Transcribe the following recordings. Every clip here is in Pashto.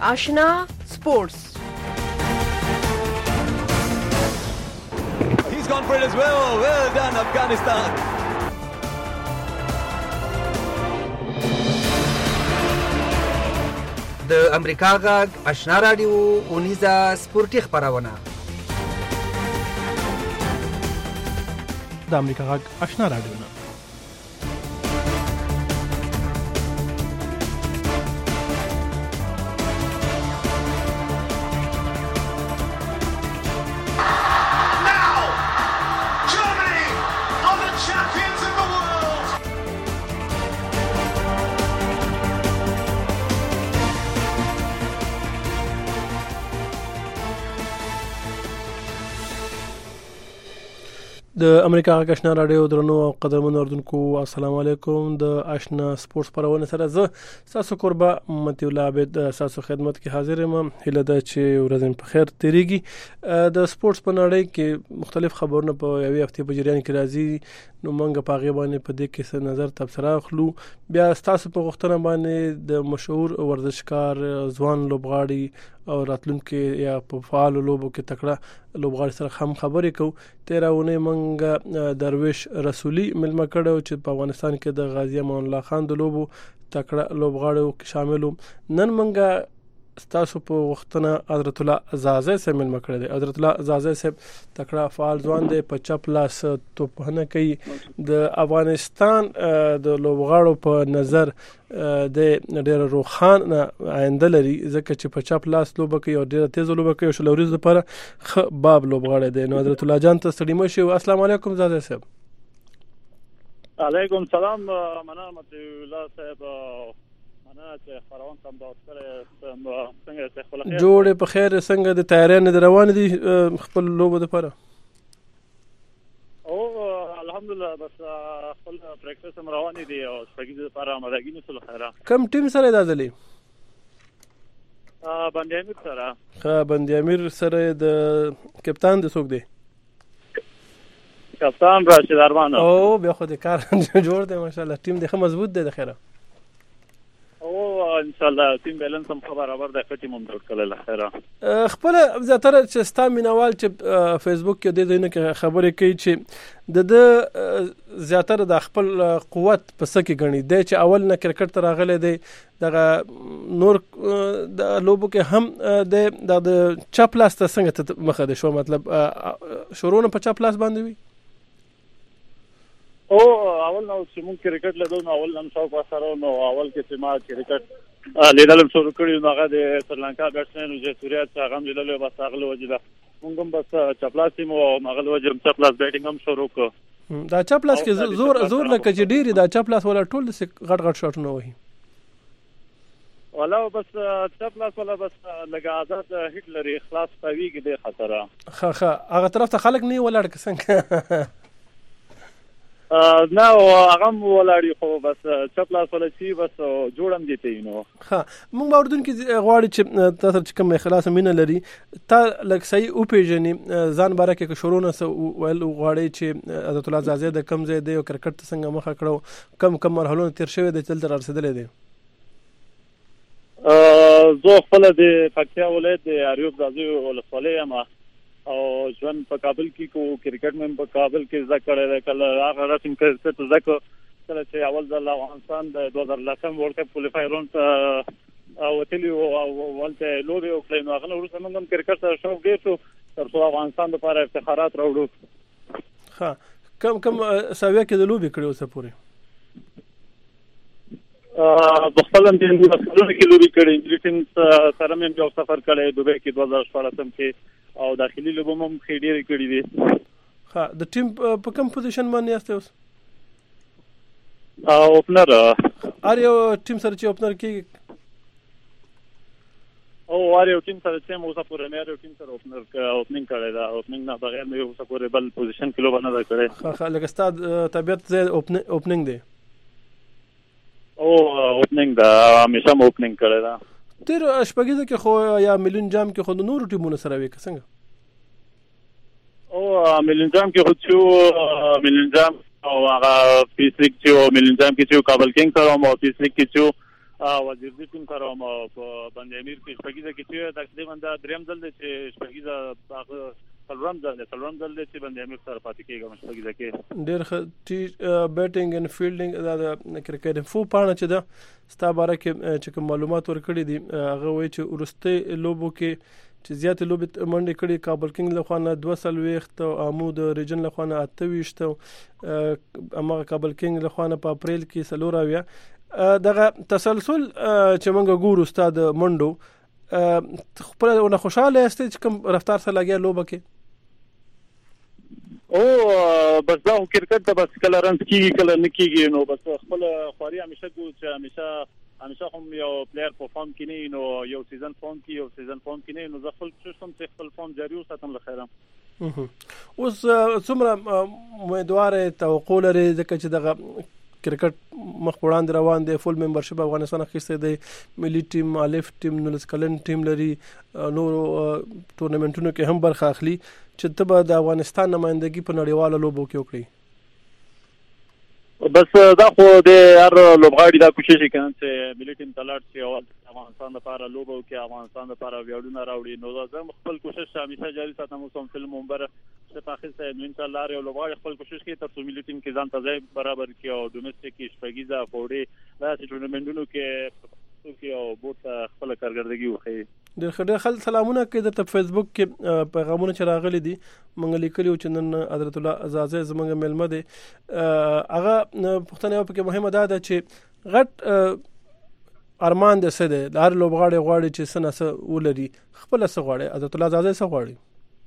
آشنا سپورتس. He's gone for it as well. Well done, Afghanistan. د امریکا غږ آشنا رادیو اونیزه سپورتي خبرونه. د امریکا غږ آشنا رادیو نه د امریکا غږ آشنا رادیو درنو او قدرمنو اوردونکو السلام علیکم. د آشنا سپورتس پرونه سره زه تاسو قربا متي الله عبد تاسو خدمت کې حاضر یم. هله د چې ورځین په خیر تیریږي. د سپورتس په نړۍ کې مختلف خبرونه په یوې هفته په جریان کې راځي، نو موږ په هغه باندې په دې کې څه نظر تبصره اخلو. بیا تاسو په غوښتنه باندې د مشهور ورزشکار ځوان لوبغاړي او راتلونکي یا په فعال لوبو کې تکړه لوبغاړي سره هم خبرې کوو. تیراونه منګه درویش رسولي ملما کړو چې په افغانستان کې د غازی امان الله خان د لوبو تکړه لوبغاړو کې شاملو. نن منګه تاسو په وختونه حضرت الله زازه سره ملما کړی دی. حضرت الله زازه سره تکړه فعال ځوان دی، په چپ لاس توپخانه کوي. د افغانستان د لوبغاړو په نظر د ډېر روخان آینده لري، ځکه چې په چپ لاس لوبه کوي او ډېر تیز لوبه کوي. شلوريز لپاره باب لوبغاړی دی. نو حضرت الله جان ته ستړي مشه. السلام علیکم زازه صاحب. علیکم سلام. مننه متي الله صاحب. جوړ په خیر څنګه د تیارانه روان دي خپل لوبو لپاره؟ او الحمدلله بس خپل پریکټس هم روان دي او سپګي لپاره آمادګي نشول خیره. کم ټیم سره دازلې؟ بندیامیر سره. بندیامیر سره د کپتان د څوک دی؟ کپتان راشد ارمان. او بیا خو د کار جوړ دی ماشاءالله. ټیم د مضبوط دی د خیره. او ان شاء الله ټیم بیلانس هم برابر دی. ټیم هم جوړ کړل خیره. خپل زیاتره چې ستا مینوال چې فیسبوک کې د دې نه خبرې کوي چې د زیاتره د خپل قوت په سکه غني دی چې اول نه کرکټ ته راغلی دی. دغه نور د لوبو کې هم د چپ لاس ته څنګه مخه دی شو، مطلب شروع په چپ لاس باندې وي. او اول نو چې مونږ کرکټ لیدو نو اول هم شاو پاسارو نو اول کې چې ما کرکټ لیدل شروع کړی نو هغه د سریلانکا بیټسمن او جسوریا څنګه هم لیدل بس هغه وجه مونږ هم بس چپلاس مو هغه وجه چپلاس بیټینګ هم شروع کړ. دا چپلاس کې زور لکه چې ډیری دا چپلاس ولا ټول غټ شاټونه وهي ولا بس چپلاس ولا بس لګا آزاد هټلر اخلاص کوي کې د خطر هغه طرف ته خلک نه ولاړ څنګه نه هغه ولاړی خو بس چپلاس ولا شي بس جوړم دي ته نو. مونږ باوردون کې غواړي چې تاسو چې کوم اخلاص مینه لري تا لکه صحیح او پیژنې ځان باره کې شروع نه ول غواړي چې حضرت الله زازه د کم ځای دی او کرکټ څنګه مخه کړو کم مرحله تیر شوی د تل تر رسیدلې دی. زه خپل د فقيه ولایت د اریوب زازي ولسوالۍ ما او ژوند په کابل کې کو کرکټ مې په کابل کې ذکر کړل. هغه رسم کې څه ذکر کله چې اول ځل افغانستان د 2010 ورلد کپ کوالیفایر راوند او تلی او ولته لوبي او کلینو هغه ورسره موږ کرکټ سره شوق ډیر شو تر څو افغانستان لپاره افتخارات راوړو. کم ساویا کې د لوبي کړو څه پوره بخلم د مسلونو کې لوبي کړې. انګلیس ټیم سره مې یو سفر کړی دوبه کې 2014 کې او داخلي لوبو هم خېډيري کړې دي. د ټیم په کوم پوزیشن باندې یاست اوس؟ اوپنر. یو ټیم سره چې اوپنر کې او یو ټیم سره چې موږ په پرمیئر ټیم سره اوپننګ کړی دا. اوپننګ نه بغیر مې اوس په بل پوزیشن کې لوبه نه کړې. لکه ستاد طبيعت زه اوپننګ دی. او اوپننګ دا همیشه مو اوپننګ کړی دا. تیر شپږیزه کې خو یا ملین جام کې خو د نور ټیمونو سره وې څنګه؟ او ملین جام کې خو چې ملین جام او هغه پیسلیک چې ملین جام کې چې کابل کینګ سره او پیسلیک کې چې وزیر دې ټیم سره مو په باندې امیر کې شپږیزه کې چې تقریبا دا دریم ځل دی چې شپږیزه هغه څلورم ځل دی چې باندې امیر سره پاتې کېږم شپږیزه کې ډېر ښه بیټینګ ان فیلډینګ دا کرکټ فو پاڼه چې دا ستا باره کې چې کوم معلومات ورکړي دي هغه وایي چې وروستۍ لوبو کې چې زیاتې لوبې منډې کړي کابل کینګ له خوا نه 240 او آمو د ریجن له خوا نه 28 هماغه کابل کینګ له خوا نه په اپریل کې 4 دغه تسلسل چې موږ ګورو ستا د منډو خپل نه خوشاله یاستې چې کوم رفتار سره لګیا لوبه کې او بس دا کرکټ ته بس کله رنز کیږي کله نه کیږي نو بس خپل خواري همیشه کو چې همیشه هم یو پلیئر په فارم کې نه نو یو سیزن فارم کې نه نو زه خپل خپل فارم جاری وساتم له خیره اوس څومره امیدوار توقع لري ځکه چې دغه کرکټ مخ وړاندې روان دی فول ممبرشپ افغانستان اخیسته دی ملي ټیم الف ټیم نولس کلن ټیم لري نور ټورنمنټونو کې هم برخه اخلي چې ته به د افغانستان نمائندګي په نړیوالو لوبو کې وکړي بس دا خو د هر لوبغاړي دا کوشش کوي چې ملي ټیم ته لاړ شي او افغانستان لپاره لوبو کې افغانستان لپاره ویاړونه راوړي نو زه خپل کوشش همیشه جاری ساتم اوسم فلم منبر چې په اخر سره ان شاء الله یو لوبغاړي خپل کوشش کوي تر څو ملي ټیم کې ځان ته ځای برابر کړي او ډومېسټک کې شپږیزه فوړې دا چې ټورنمنټونو کې او بوت خپل کارګردګي وخی ډېر خلک سلامونه کوي د فیسبوک کې پیغامونه چې راغلي دي مونږ لیکلي چې نن حضرت الله عزازه زمونږ ملمه دي هغه پښتنه په کې مهمه ده چې غټ ارمان د څه ده هر لوبغاړي غواړي چې سنه ولري خپل څه غواړي حضرت الله عزازه څه غواړي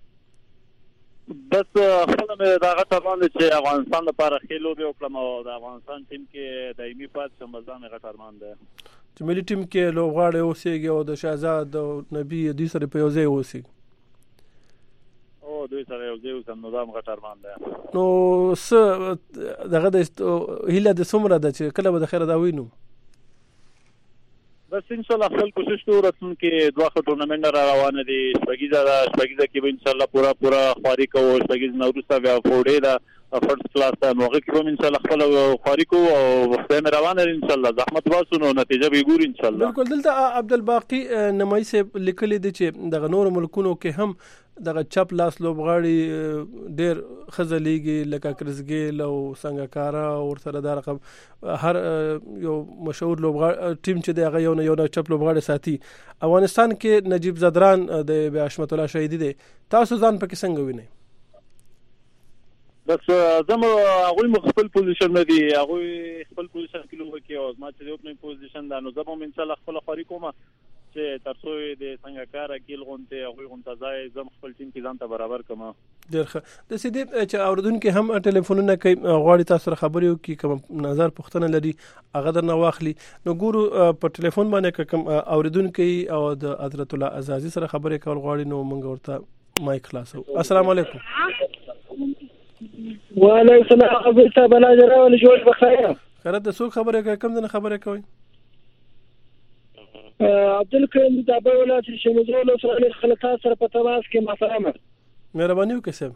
بس خپل مې دا غټ ارمان چې افغانستان لپاره خېلو به وکړم او د افغانستان ټیم کې دایمي پات شم ځان غټ ارمان ده چې ملي ټیم کې لوبغاړي اوسېږي او د شهزاد او نبی دوی سره په یو ځای اوسېږي او دوی سره یو ځای اوسم نو دا غټ ارمان ده نو څه دغه د هیله د څومره ده چې کله به د خیره دا وینو بس ان شاء الله خپل کوشش کوو راتلون کې دوه ټورنمنټ را روان دي شپږیزه کې به ان شاء الله پورا خواري کوو شپږیزه نوروستا بیا فوډې دا فرست کلاس ته موږ کې به ان شاء الله خپل خواري کوو او وخت روان دي ان شاء الله زحمت واسو نو نتیجه به ګورو ان شاء الله بالکل دلته عبدالباقی نمای صاحب لیکلي دي چې دغه نور ملکونو کې هم دغه چپ لاس لوبغاړي ډېر خزلېږي لکه کرزګیل او سنگکارا او سره دا رقم هر یو مشهور لوبغاړي ټیم چې دغه یو چپ لوبغاړي ساتي افغانستان کې نجیب زدران د حشمت الله شهیدی دي تاسو ځان پکې څنګه وینئ بس زمو هغه خپل پوزیشن نه دی هغه خپل پوزیشن کې لوبه کوي او ما چې یو خپل پوزیشن دا نو زمو ان شاء الله خپل خاري کوم چې ترڅو د څنګه کار کېل غونته هغه غونته ځای زم خپل ټیم کې ځان ته برابر کما ډېر ښه د سیدی چې اوردونکو هم ټلیفونونه کوي غواړي تاسو سره خبرې وکړي کوم نظر پوښتنه لري هغه درنه واخلي نو ګورو په ټلیفون باندې کوم اوردونکو او د حضرت الله عزازي سره خبرې کول غواړي نو موږ ورته مایک خلاصو السلام علیکم وعلیکم السلام ابو صاحب الله جره ول جوړ بخیر خیرت د څوک خبرې کوي کوم نه خبرې کوي عبدالکریم د ابو ولایت شمزول سره خلک سره په تماس کې محترم مهرباني وکړئ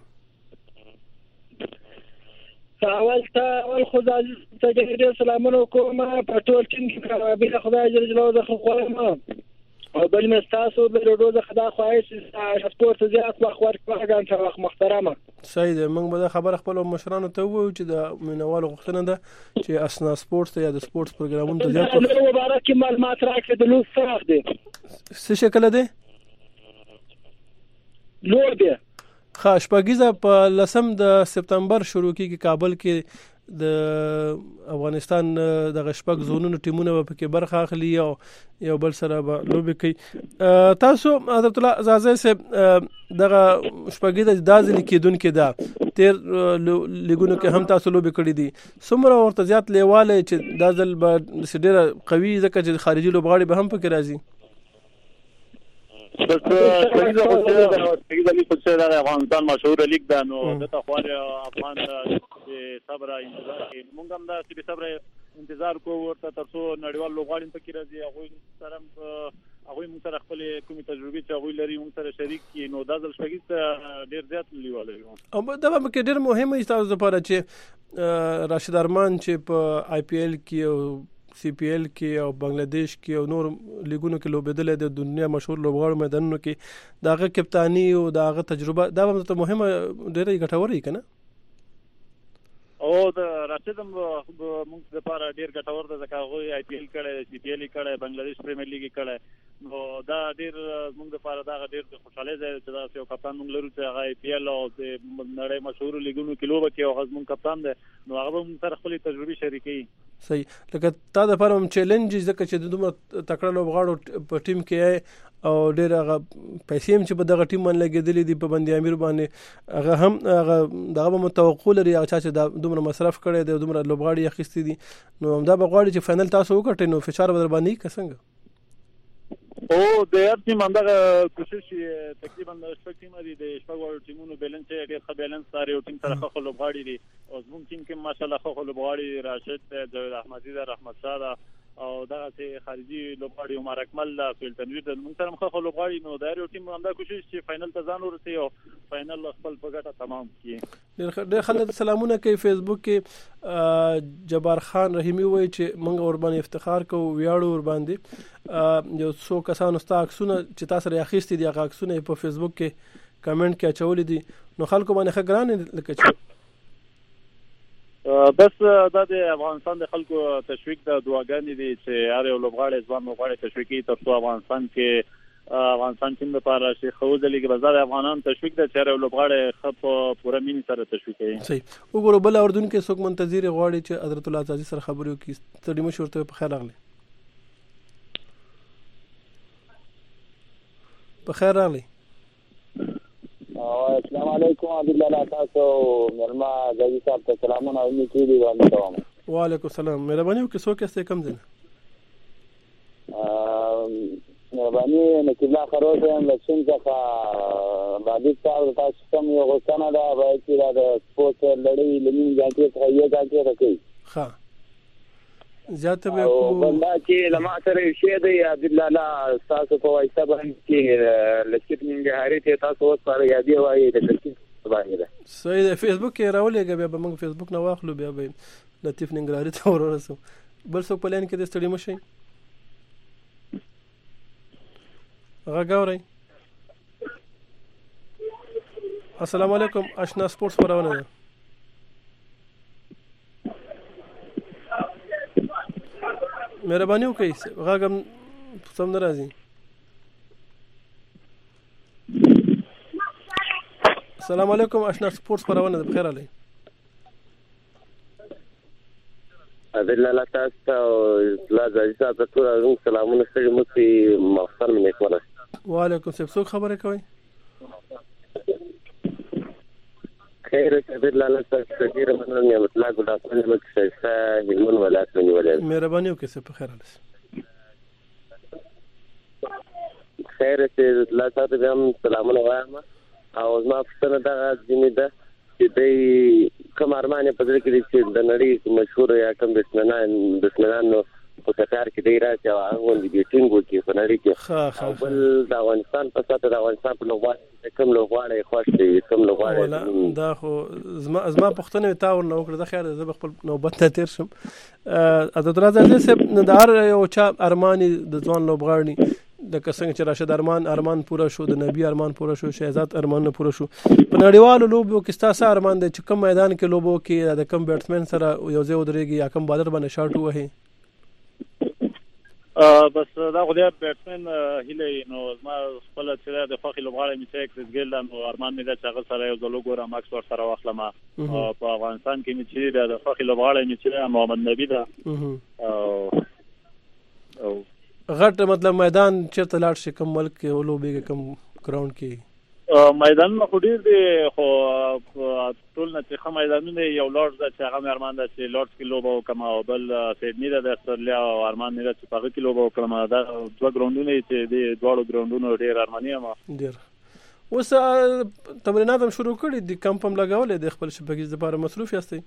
اول خدای ته ډېر سلامونه کوم په ټول ټیم کې به خدای جل جلاله د خو او بل مستاسو به روزه خدا خواهش سپورت زیات وخت ورکړم چې وخت محترمه صحیح ده موږ به خبر خپل مشرانو ته وایو چې د مینوالو غوښتنه ده چې اسنا سپورت یا د سپورت پروګرامونو ته زیات وخت مبارک معلومات راکړي د لوس سره ده څه شکل ده لوړ ده شپږیزه په 10 د سپتمبر شروع کیږي کابل کې د افغانستان د شپږ زونونو ټیمونه په کې برخه اخلي او یو بل سره به لوبي کوي تاسو حضرت الله عزازه صاحب دغه شپږیزه د ځل کېدونکو ده تیر لیګونو کې هم تاسو لوبي کړی دي څومره ورته زیات لیواله چې د ځل به ډېر قوي ځکه چې خارجي لوبغاړي به هم پکې راځي بس څنګه د افغانستان مشهور لیگ ده نو د تخوال افغان صبر انتظار موږ هم دا چې صبر انتظار کوو ورته ترڅو نړیوال لوبغاړي پکې راځي هغه موږ سره خپل کومې تجربې چې هغه لري موږ سره شریک کی نو دا ځل شپږیز ډیر زیات لیواله او دا به کې ډیر مهمه تاسو لپاره چې راشد ارمان چې په آی پی ایل کې CPL کې او بنگلاديش کې او نور لیګونو کې لوبېدل د دنیا مشهور لوبغاړو میدانونو کې داغه کپتانی او داغه تجربه دا به مهمه ډېره ګټوره کنه او د راشدم موږ لپاره ډیر ګټور ده ځکه هغه IPL کړي CPL کړي بنگلاديش پریمیر لیګ کړي نو دا ډیر موږ لپاره دا ډیر خوشاله ده چې دا یو کپتان موږ لرو چې هغه IPL او د نړۍ مشهور لیګونو کې لوبه کوي او هغه موږ کپتان ده نو هغه موږ سره خپل تجربه شریکي صحیح لکه تا د لپاره چیلنج ځکه چې د دومره تکړه لوبغاړو په ټیم کې او ډېر هغه پیسې هم چې په دغه ټیم باندې لګېدلې دي په بندي امیر باندې هغه هم هغه دغه متوقع لري هغه چې دا دومره مصرف کړي دی دومره لوبغاړي اخیستي دي نو همدا به غواړي چې فائنل تاسو وکړئ نو فشار به در باندې که څنګه او د هر ټیم همدغه کوشش تقریبا شپږ ټیم دي د شپږ ټیمونو بیلنس ډېر ښه بیلنس سره یو ټیم سره ښه لوبغاړي دي او زموږ ټیم کې ماشاءالله ښه لوبغاړي راشد جاوید احمدی ده رحمت شاه ده او دغه چې خارجي لوبغاړي عمر اکمل ده فیل تنویر ده موږ سره ښه لوبغاړي نو دا یو ټیم همدا کوشش چې فائنل ته ځان ورسوي او فائنل خپل په ګټه تمام کړي ډېر خلک سلامونه کوي فیسبوک کې جبار خان رحیمی وایي چې موږ ور باندې افتخار کوو ویاړو ور باندې یو څو کسانو ستا عکسونه چې تاسو سره اخیستي دي هغه عکسونه په فیسبوک کې کمنټ کې اچولي دي نو خلکو باندې ښه ګران لکه چې بس دا د افغانستان د خلکو تشویق د دعاګانې دي چې هر یو لوبغاړی ځوان لوبغاړی تشویقي ترڅو افغانستان ټیم لپاره شي خو د لیګ بازار افغانان تشویق د چیرې لوبغاړی خپ پوره مینې سره تشویق کوي صحیح وګورو بل اردن کې څوک منتظر غواړي چې حضرت الله عزیز سره خبرو کې ستړي مشورته په خیر راغلی په خیر راغلی السلام علیکم عبد الله تاسو مرما غزي صاحب ته سلامونه او نیکی دی وانه وعلیکم السلام مهرباني وکړئ څوک یاست کوم ځای مهرباني نقیب الله خروش هم لکشن څخه باندې تاسو تاسو کوم یو غوښتنه ده وایي چې دا سپورت لړۍ لمن ځانته ته یو ځانته راکړي ها زیاته به کو بندا چې لما سره شي دی عبد الله تاسو په وایسته باندې چې لکشن منګهاري ته تاسو اوس پر یادي وایي د لکشن باندې صحیح د فیسبوک کې راولېږه بیا به موږ فیسبوک نه واخلو بیا به لطیف ننګرهاري ته ورسو بل څوک په لین کې د ستړي مشي غاوري السلام علیکم آشنا سپورتس خبرونه ده مهرباني وکړئ غاګم سم ناراضي السلام علیکم آشنا سپورتس خبرونه ده بخیر علي عبد الله تاسو لا ځای تاسو ته سلامونه ستړي مو مخسر مې کوله وعلیکم السلام څوک خبره کوي خیر عبد الله تاسو ډیر مننه مطلق د خپل مکسه هلمون ولایت ونیولې مهرباني وکړئ په خیر علي خیر چې لا تاسو هم سلامونه وایم او زما پښتنه دا ځینې ده چې د کوم ارمان په دې کې چې د نړۍ مشهور یا کوم بسمنان په قطر کې دی راځي او هغه د ټینګ وکي په نړۍ کې بل د افغانستان په ساته د افغانستان په لوبغاړي کوم لوبغاړي خوښ دي کوم لوبغاړي دا خو زما پښتنه تا ور نو کړ د خیر زه خپل نوبت ته تیر شم د درازه سه د هر یو چا ارماني د ځوان لوبغاړي د څنګه چې راشد ارمان پورا شو د نبی ارمان پورا شو شهزاد ارمان پورا شو په نړیوالو لوبو کې ستاسو ارمان د چې کوم میدان کې لوبو کې د کوم بیټسمن سره یو ځای ودرېږي یا کوم بالر باندې شاټ وهي بس دا خو د بیټسمن هیله نو ما خپل چې د فخر لوبغاړي می چې کریس ګیل نو ارمان مې دا چې هغه سره یو ځل وګورم ماکس ور سره واخلم په افغانستان کې می چې د فخر لوبغاړي می چې محمد نبی دا او غټ مطلب میدان چیرته لاړ شي کوم ملک کې ولوبېږي کوم ګراوند کې میدان ما خو ډیر دی خو ټول نه چې میدانونه یو لارډ ده چې هغه ارمان ده چې لارډ کې لوبه وکم او بل سیدنی ده د استرالیا او ارمان نه چې په کې لوبه وکم دا دوه ګراوندونه چې د دوه ګراوندونو ډیر ارماني ما ډیر اوس تمرینات هم شروع کړي دي کم پم لګولې د خپل شبکې لپاره مصروف یاستئ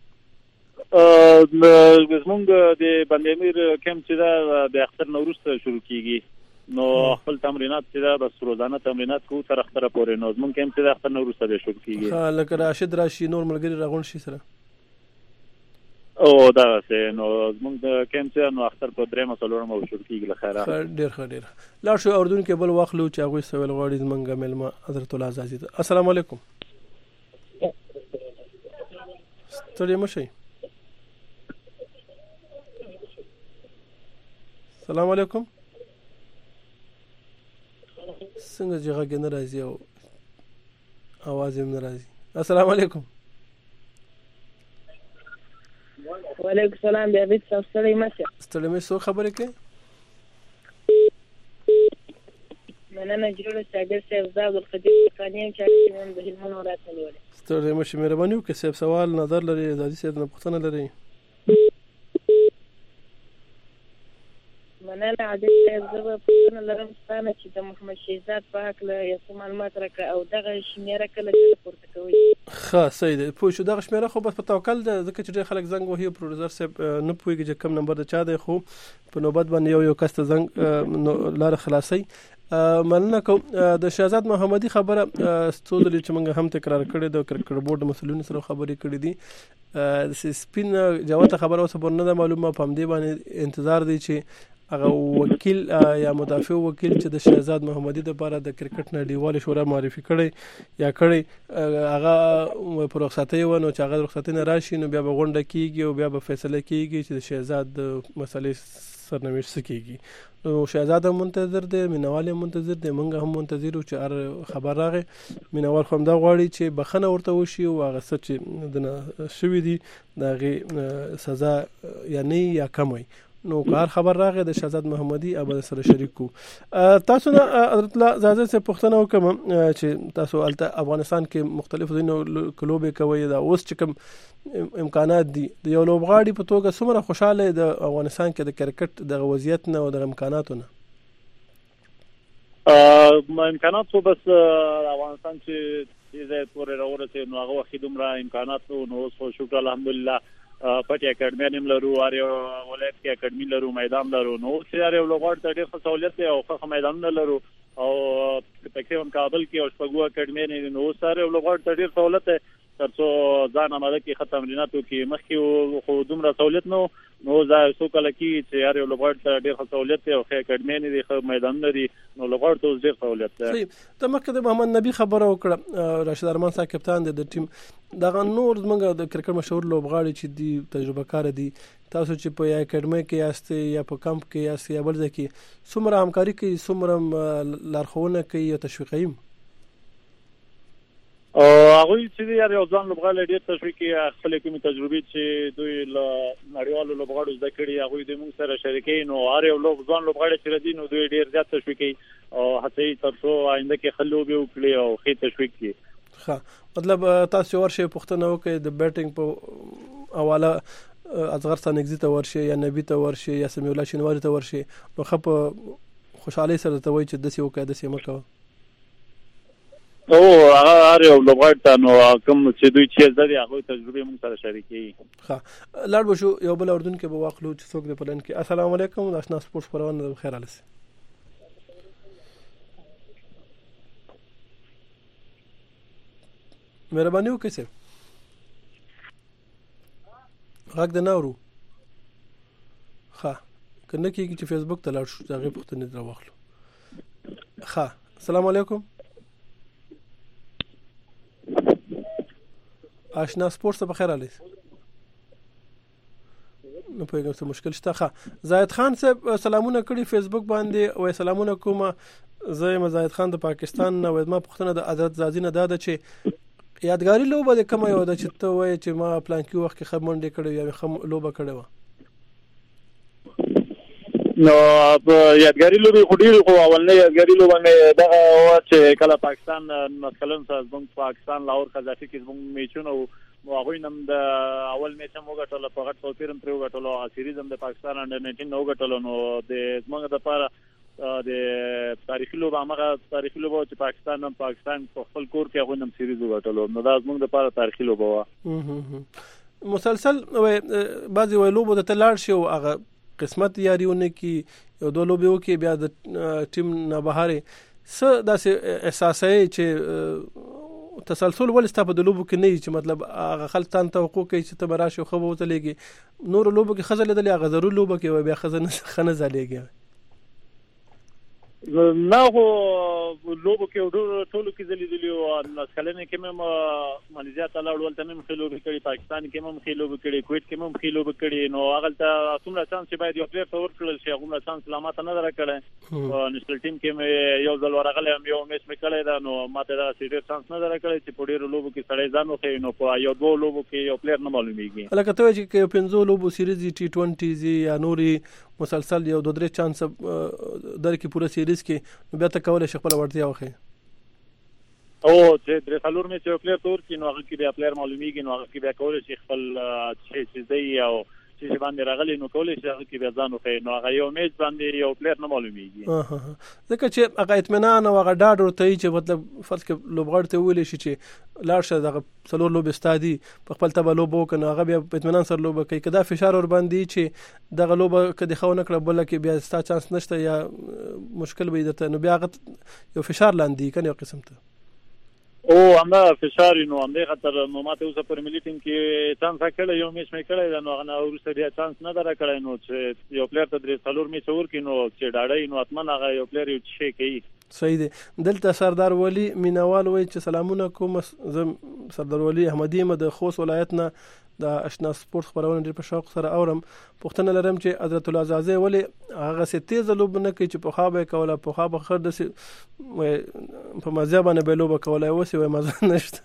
زمونږ د بندامیر کم چې دا د اختر نوروز شروع کیږي نو خپل تمرینات چې دا بس روزانه تمرینات کوو تر اختر پورې نو زمونږ کم چې د اختر نوروز شروع کیږي ها لکه راشد راشي نور ملګری راغون شي سره او دا څه نو موږ د کیمپ نو اختر په درېمه څلورمه شروع کیږي لخيره ډیر لاړ شو اردن کې بل واخلو چې هغه سوال غواړي زمونږ ملما حضرت الله عزیز. السلام علیکم. ستړي مشي. السلام علیکم. څنګه چې غږ نه راځي او आवाज هم نه راځي. السلام علیکم. وعلیکم السلام. بیا بیت ستړي مشه. ستړي مشه خبرې کې مننه جوړ شاګر صاحب زاد القدیر قانون چې نن د هلمند ولایت نیولې. ستړي مشه مهرباني وکړئ صاحب سوال نظر لري زادي صاحب نه پوښتنه لري. مننه عادل صاحب زه پوښتنه لرم ستانه چې د محمد شهزاد په حق له یو معلومات راکړه او دغه شمیره کله چې پورته کوي. ښه صحیح ده. پوه شو دغه شمیره خو بس په توکل ده ځکه چې ډېر خلک زنګ وهي پروډوسر صاحب نه پوهېږي چې کوم نمبر د چا دی خو په نوبت باندې یو کس ته زنګ لاره خلاصوي. مننه کوم د شهزاد محمدي خبره څو ځلې چې موږ هم تکرار کړې د کرکټ بورډ مسؤلینو سره خبرې کړې دي. سپین جوته خبره اوس پورې نه ده معلومه په همدې باندې انتظار دی چې هغه وکیل یا مدافع وکیل چې د شهزاد محمدي لپاره د کرکټ نړیوال شورا معرفي کړي یا کړي هغه په رخصتۍ ونه چې هغه رخصتۍ نه راشي نو بیا به غونډه کیږي او بیا به فیصله کیږي چې د شهزاد مسلې سرنوشت کیږي. نو شهزاد هم منتظر دی، مینوال هم منتظر دی، موږ هم منتظر یو چې هر خبر راغی. مینوال خو همدا غواړي چې بخښنه ورته وشي او هغه څه چې دنه شوي دي د هغې سزا یا نه یا کم وي. نو کار خبر راغی د شهزاد محمدي ابد سره شریک کو. تاسو نه حضرت الله زاده سے پوښتنه وکم چې تاسو الته افغانستان کې مختلف ځینو کلوبې کوي دا اوس چې کوم امکانات دي د یو لوبغاړي په توګه څومره خوشاله د افغانستان کې د کرکټ د وضعیت نه او د امکاناتو نه؟ امکانات خو بس افغانستان چې زه پورې راورسې نو هغه وخت دومره امکانات نو اوس خو شکر الحمدلله پټي اکیډمي هم لرو، اړیو ولایت کې اکیډمي لرو، میدان لرو. نو چې اړیو لوغړ ته ډېر ښه سہولت دی او ښه میدانونه لرو او تقریبا کابل کې او شپږو اکیډمي نه نو سره لوغړ ته ډېر سہولت دی ترڅو ځان آماده کې ختم تمریناتو کې مخکې خو دومره سہولت نو زه څو کله کې چې اړیو لوغړ ته ډېر ښه سہولت دی او ښه اکیډمي نه دی ښه میدان لري نو لوغړ ته ډېر سہولت دی. ته مخکې د محمد نبی خبره وکړه، راشد ارمان صاحب کپتان دی د ټیم، دغه نور زموږ د کرکټ مشهور لوبغاړي چې دي تجربه کار دي، تاسو چې په اکیډمي کې یاست یا په کمپ کې یاست یا بل ځای کې څومره همکاري کوي، څومره لارښوونه کوي او تشویقوي؟ هغه چې یو ځان لوبغاړي ډېر تشویقي خپل کومې تجربې چې دوی له نړیوالو لوبغاړو زده کړي هغه د موږ سره شریکي نو هر یو ځان لوبغاړي چې ردي نو دوی ډېر زیات تشویقي او هڅه ترڅو آینده کې خلوبي وکړي او ښه تشویق کړي. ښه مطلب تاسو ورشي پوښتنه وکړئ د بیټینګ په حواله اصغر سانګزي ته ورشي یا نبی ته ورشي یا سمیع الله شینواری ته ورشي نو خپ خوشحالي سره ته وایي چې دسي وکړه دسي مکو او هغه یو لوبغاړي ته نو کوم چې دوی چې زړه هغه تجربه موږ سره شریکي. ښه لاړ بشو یو بل اردن کې به واخلو چې څوک د پلان کې. السلام علیکم آشنا سپورټس پرونه بخیر علي. مهرباني وکړئ سر غږ د ناورو. ښه کنه کېږي چې فیسبوک ته لاړ شو هغې پوښتنې را واخلو. ښه السلام علیکم آشنا سپورټس په خیر علي. نو پوهېږم څه مشکل شته. ښه زاهد خان صاحب سلامونه کړي فیسبوک باندې وایي سلامونه کوم زه یم زاهد خان د پاکستان نه. وایي ما پوښتنه د حضرت زازي نه دا ده چې یادګاري لوبه د کومه یو ده چې ته وایې چې ما پلانکي وخت کې ښه منډې کړې یا ښه لوبه کړې وه؟ نو یادګاري لوبې خو ډېرې خو اولنۍ یادګاري لوبه مې دغه وه چې کله پاکستان مثلاً زموږ پاکستان لاهور قذافي کې زموږ میچونه و نو هغوی نه هم د اول میچ هم وګټلو په غټ توپیر هم پرې وګټلو هغه سیریز هم د پاکستان انډر 19 نه وګټلو نو د زموږ دپاره د تاریخي لوبه همغه تاریخي لوبه چې پاکستان په خپل کور کې هغوی هم سیریز وګټلو نو دا زموږ دپاره تاریخي لوبه وه. مسلسل بعضې وایي لوبو ته لاړ شي او هغه قسمت یاریونه کې یو دوه لوبې وکړي بیا د ټیم نه بهر څه داسې احساسوي چې تسلسل ول ستا په د لوبو کې نه چې مطلب هغه خلک تان توقع کوي چې ته راشي خو به وتلېږي نور لوبو کې خزه لیدلې هغه ضرور لوبو کې بیا خزه نه ځلېږي نه هو لوبو کې ټولو کې ځلېدلی او نسکلنې کې مې ماليزیا ته لاړ ولته مې خېلو وکړي پاکستان کې مې خېلو وکړي کویت کې مې خېلو وکړي نو هغه ته څومره چانس باید یو پلیر ته ورکړل شي هغه چانس لامات نه درکړي او نېشنل ټیم کې مې یو ځل ورغلم یو میچ مې کړی دا نو ماته دا سیریس چانس نه درکړي چې په ډیرو لوبو کې سړی ځان وخی نو په یو دوه لوبو کې یو پلیر نه معلومیږي لکه ته چې 15 لوبو سیریز ټي 20 یا نوري مسلسل یو 2-3 چانس درکې پوره سیریز کې نو بیا ته کولای شي خپل وړتیا وخی او چې درې څلور میچ یو پلیر تور کې نو هغه کې بیا پلیر معلومیږي نو هغه کې بیا کولای شي خپل چې دی او چې باندې راغلی نو کولای شي هغه کې بیا ځان وخی نو هغه یو میچ باندې یو پلیر نه معلومیږي ځکه چې هغه اطمینان او هغه ډاډ ورته چې مطلب فرض کې لوبغاړي ته ویل شي چې لاړ شه دغه څلور لوبې استادي په خپل تبه لوبو کنه هغه بیا په اطمینان سره لوبه کوي کدا فشار ور باندې چې دغه لوبه کدي خو نه کړه بل کې بیا ستا چانس نشته یا مشکل به درته نو بیا یو فشار لاندې کنه یو قسم ته او همدا فشار نو همدا خطر نو ماته اوسه پر ملي ټیم کې چانس کړی یو میچ مې کړی نو هغه ورسره بیا چانس نه درکړی نو چې یو پلیر ته درې څلور میچ ورکې نو چې ډاډای نو اتمن هغه یو پلیر یو شي کوي صحیح دی دلته سردار ولی مینوال وای چې سلامونه کوم سردار ولی احمدی د خوست ولایت نه د آشنا سپورت خبرونه ډېر په شوق سره اورم پوښتنه لرم چې حضرت الله زازه ولی هغه سي تیز لوب نه کوي چې په خابه کوله په خابه خر د په مزه باندې به لوب کوله وسی وای مزه نشته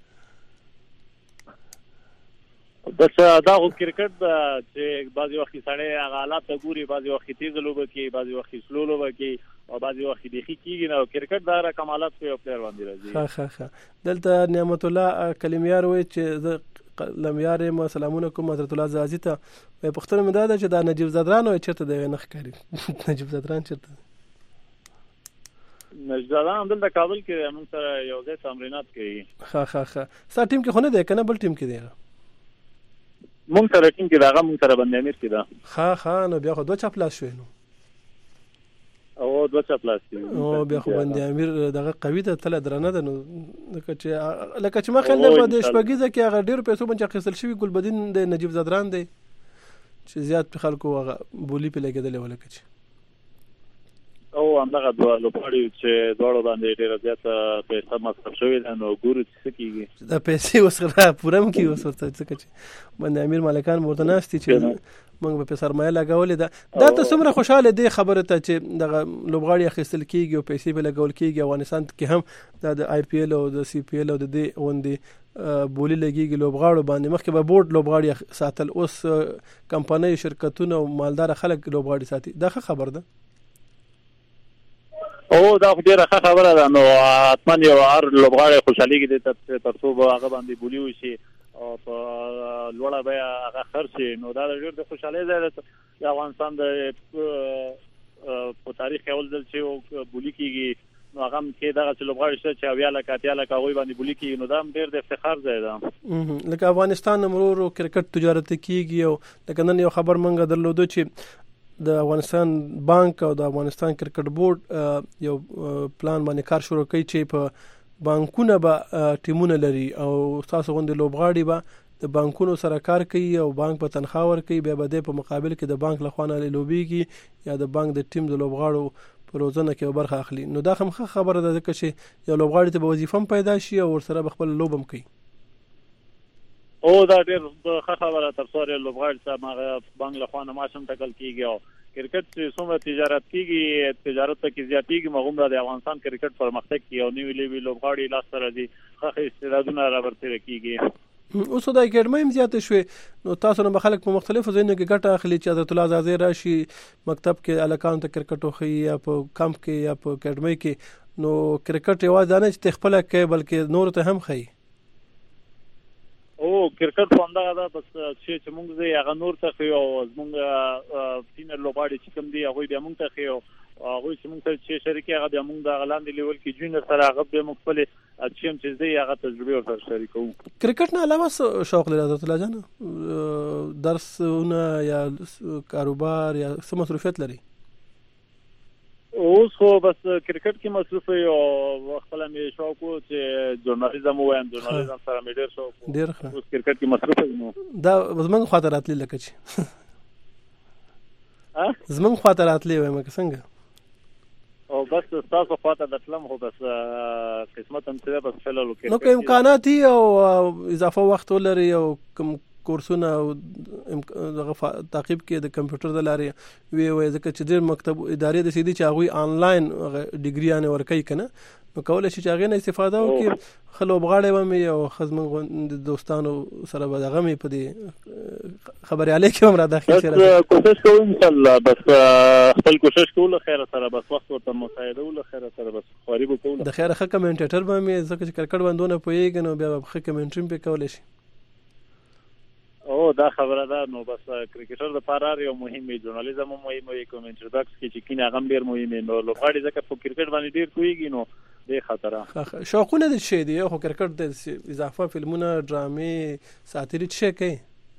بس دا خو کرکټ چې بعضی وخت سړی هغه حالات ته ګوري بعضی وخت تیز لوب کوي بعضی وخت سلو لوب کوي او بعضی وخت دیخي کیږي نو کرکټ دا کمالات په پلیر باندې راځي ښه دلته نعمت الله کلمیار وای چې لمیار ما سلامونه کوم حضرت الله زازی ته پښتنه مې دا چې دا نجیب زدران او چرته دی نه ښکاری نجیب زدران چرته نجیب زدران دلته کابل کې موږ سره یو ځای تمرینات کوي ښه ستا ټیم کې خو نه دی کنه بل ټیم کې دی موږ سره ټیم کې دا موږ سره باندې امیر کې دا ښه نو بیا خو دوه چاپلاس شوی نو او دوه چاپلاس او بیا خو باندې امیر دغه قوی ته تل درنه ده نو لکه چې ما خل په د شپږیزه کې هغه ډیر پیسو باندې خسل شوی ګلبدین د نجیب زدران دی چې زیات په خلکو هغه بولی په لګیدل ولکه چې او هغه دوه لوپاړي چې دوړو باندې ډیر زیات پیسې مصرف شوی نو ګورو چې کیږي دا پیسې وسره پورم کی وسرته چې باندې امیر مالکان مرتناستي چې موږ په سرمایه لګولې دا ته څومره خوشاله دي خبره ته چې دغه لوبغاړي اخیستل کیږي او پیسې به لګول کیږي افغانستان کې هم د آی پی ایل او د سی پی ایل او د دې وندې بولی لګيږي لوبغاړو باندې مخکې به بورډ لوبغاړي ساتل اوس کمپنۍ شرکتونه او مالدار خلک لوبغاړي ساتي دا خبر ده او دا ډیره ښه خبره ده نو اتمن یو هر لوبغاړي خوشحالي کې د ترڅو هغه باندې بولی وشي او په لوړه بیا هغه خرڅي نو دا ډېر د خوشاله ده د افغانستان د په تاریخ اول ځل چې بولی کیږي نو هغه کې دغه لوبغاړي چې اویا لکه اتیا لکه هغه باندې بولی کیږي نو دا ډېر د افتخار ځای ده لکه افغانستان مرور کرکټ تجارت کیږي او لکه نن یو خبر منګه درلودو چې د افغانستان بانک او د افغانستان کرکټ بورډ یو پلان باندې کار شروع کوي چې په بانکونه به ټیمونه لري او تاسو غوندي لوبغاړي به د بانکونو سره کار کوي او بانک په تنخواه ورکوي بیا به د په مقابل کې د بانک لخوا نه لوبيږي یا د بانک د ټیم د لوبغاړو په روزنه کې برخه اخلي نو دا هم خبره ده چې یو لوبغاړي ته وظیفه هم پیدا شي او ورسره خپل لوبم کوي او دا ډېر ښه خبره تر څو لوبغاړي ته ما بانک لخوا نه ماشم ټکل کیږي او کرکټ چې څومره تجارت کیږي تجارت ته کې زیاتېږي مغومره د افغانستان کرکټ پرمختګ کوي او نوی لوی لوبغاړي لاس سره دي ښه استعدادونه راوړل کیږي اوس د اکیډمۍ هم زیات شوي نو تاسو نه خلک په مختلفو ځایونو کې ګټه اخلي چې حضرت الله زازی راشي مکتب کې الکان ته کرکټ خو یا په کمپ کې یا په اکیډمۍ کې نو کرکټ یوازې نه چې خپل کې بلکې نور ته هم خي او کرکټ باندې دا بس چې موږ زه هغه نور ته خو موږ سینر لوبغاړي چې کوم دی هغه بیا موږ ته خو هغه چې موږ ته چې شریکي هغه بیا موږ د غلاندې لیول کې جونیور سره هغه به مختلف چې دی هغه تجربه ورته شریکو کرکټ نه علاوه شوق لري حضرت الله جان درسونه یا کاروبار یا څه مصروفیت لري اوس خو بس کرکټ کې مصروف یو خپل مې شوق و چې ژورنالیزم وایم ژورنالیزم سره مې ډېر شوق ډېر ښه اوس کرکټ کې مصروف یم دا زمونږ خواته راتلی لکه چې زمونږ خواته راتلی وایم که څنګه او بس تاسو خواته دتلم خو بس قسمت هم څه بس فعلا لو نو که امکانات او اضافه وخت ولري او کوم کورسونه او تعقیب کې د کمپیوټر د لارې وی ځکه چې ډېر مکتب ادارې د سیدي چې هغوی آنلاین ډیګریانې ورکوي که نه نو کولی شي چې هغې نه استفاده وکړي ښه لوبغاړی به مې او ښه زموږ د دوستانو سره به دغه مې په دې خبریالۍ کې هم راداخل شي کوشش کوو انشاءالله بس خپل کوشش کوو له خیره سره بس وخت ورته مساعده وو له خیره سره بس خواري به کوو د خیره ښه کمنټیټر به مې ځکه چې کرکټ باندې نه پوهېږي نو بیا به ښه کمنټري هم پرې کولی شي او دا خبره ده نو بس کرکټر د پاره یو مهم وي ژورنالیزم هم مهم وي کومنټری باکس کې چې کینه هغه ډیر مهم وي نو لوبغاړي ځکه په کرکټ باندې ډیر کويږي نو دې خطر شوقونه د شي دی خو کرکټ د اضافه فلمونه ډرامې ساتيري څه کوي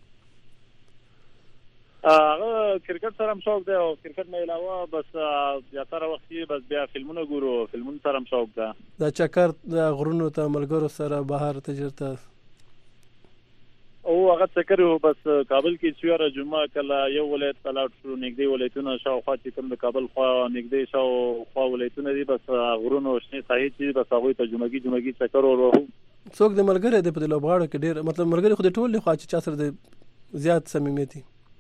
کرکټ سره هم شوق دی او کرکټ نه علاوه بس زیاتره وخت بس بیا فلمونه ګورو فلمونه سره هم شوق ده دا چکر د غرونو ته ملګرو سره بهر تجربه او هغه څکر بس کابل کې چوره جمعه کله یو ولایت تلاټ شو نږدې ولایتونه شاوخوا چې کوم د کابل خوا نږدې شاوخوا ولایتونه دي بس غرونو شنه ساحې چې بس هغه ته جمعګي څکر ورو څوک د ملګری د په لوبغاړو کې ډېر مطلب ملګری خو د ټول خوا چې چا سره د زیات صمیمیت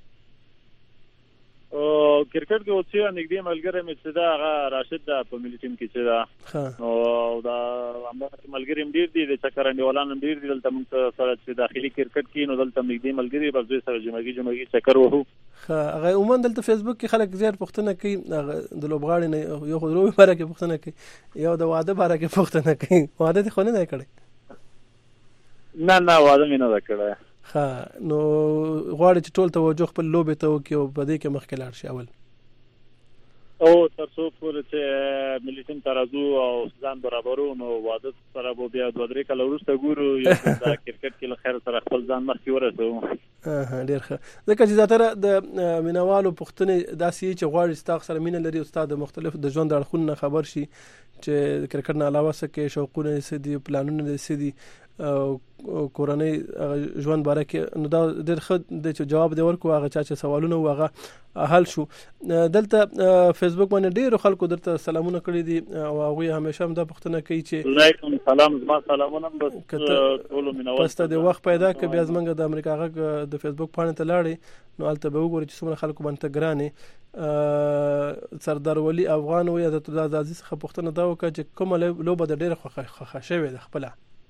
او کرکټ کې اوسې نږدې ملګری مې چې دا هغه راشد دا په ملي ټیم کې چې دا او دا همدا ملګری ډیر دي د چکرانډیوالان ډیر دي دلته موږ سره چې داخلي کرکټ کې نو دلته نږدې ملګری بس دوی سره جمعګي چکر وهو هغه عموما دلته فیسبوک کې خلک زیات پوښتنه کوي د لوبغاړي نه یو خو دروي باره کې پوښتنه کوي یو د واده باره کې پوښتنه کوي واده خو نه دی کړی نه واده مې نه دا کړی ها نو غواړي چې ټول توجه خپل لوبې ته وکړي او په دې کې مخکې لاړ شي اول او تر څو پورې چې ملي ټیم ترازو او ځان برابرو نو واده سره به بیا 2-3 کال وروسته ګورو یا دا کرکټ کې له خیر سره خپل ځان مخکې ورسو ډېر ښه ځکه چې زیاتره د مینوالو پوښتنې داسې چې غواړي ستاسو سره مینه لري او ستاسو د مختلف د ژوند اړخونو نه خبر شي چې کرکټ نه علاوه څه کې شوقونه څه دي پلانونه څه دي کورنۍ ژوند باره کې نو دا ډېر ښه دی چې جواب دی ورکو هغه چا چې سوالونه و هغه حل شو دلته فیسبوک باندې ډېرو خلکو درته سلامونه کړي دي او هغوی همیشه هم دا پوښتنه کوي چې علیکم سلام زما سلامونه بس ټولو مینوال پس ته د وخت پیدا که بیا زمونږ د امریکا غږ د فیسبوک پاڼې ته لاړې نو هلته به وګورې چې څومره خلکو باندې ته ګرانې سردار ولی افغان وی د عزیز څخه پوښتنه دا وکړه چې کومه لوبه د ډېره خوښه شوې ده خپله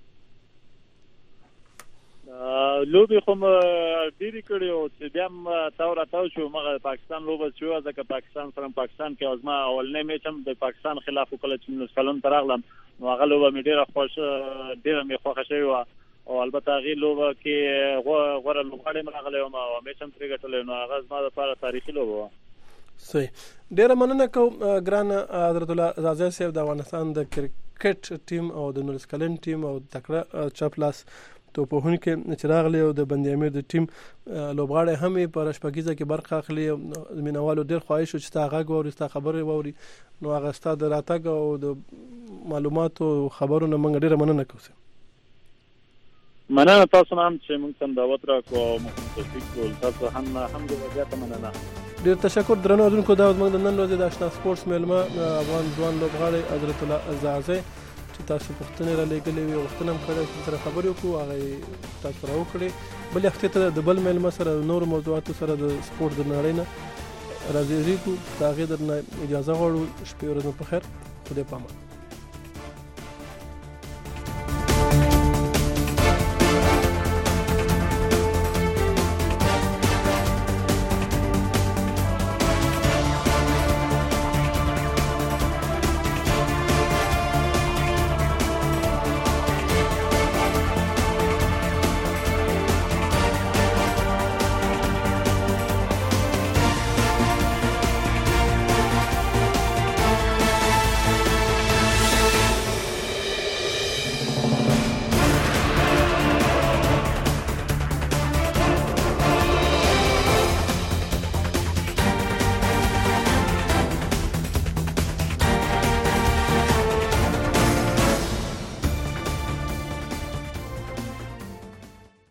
لوبي خو ډیری کړي او چې بیا تاو شو مغه پاکستان لوبه شو ځکه پاکستان سره پاکستان کې ازما اولنې میچ هم د پاکستان خلاف وکړل چې نو سلام ترغلم نو هغه لوبه مې ډیره خوښه شوې او البته هغه لوبه کې غوړه لوبغاړي مرغله او میچ هم پرې ګټل نو هغه زما لپاره تاریخي لوبه صحیح ډیره مننه کوم ګران حضرت الله زازا صاحب د افغانستان د کرکټ ټیم او د نورسکلن ټیم او تکړه چاپلاس توپوهن کې چراغلی او د بندي امیر د ټیم لوبغاړي هم په رشپګیزه کې برخه اخلي مینوالو ډیر خواهش او چې تا غږ ووري تا خبره ووري نو هغه ستاسو د راتګ او د معلوماتو خبرونه موږ ډیره مننه کوو مننه تاسو هم چې موږ ته دعوت راکړو او موږ تشویق کول تاسو هم زیاته مننه ډیر تشکر درنو اوردونکو دا موږ د نن ورځې د آشنا سپورتس میلمه افغان ځوان لوبغاړي حضرت الله زازا چې تاسو پوښتنې را لګلې وي وختونه هم کړی سره خبرې وکړو هغه تاسو را وکړي بل وخت ته د بل میلمه سره نور موضوعاتو سره د سپورت د نړۍ نه راځي کو دا غي درنه اجازه غواړو شپه ورځ په خیر خدای پامان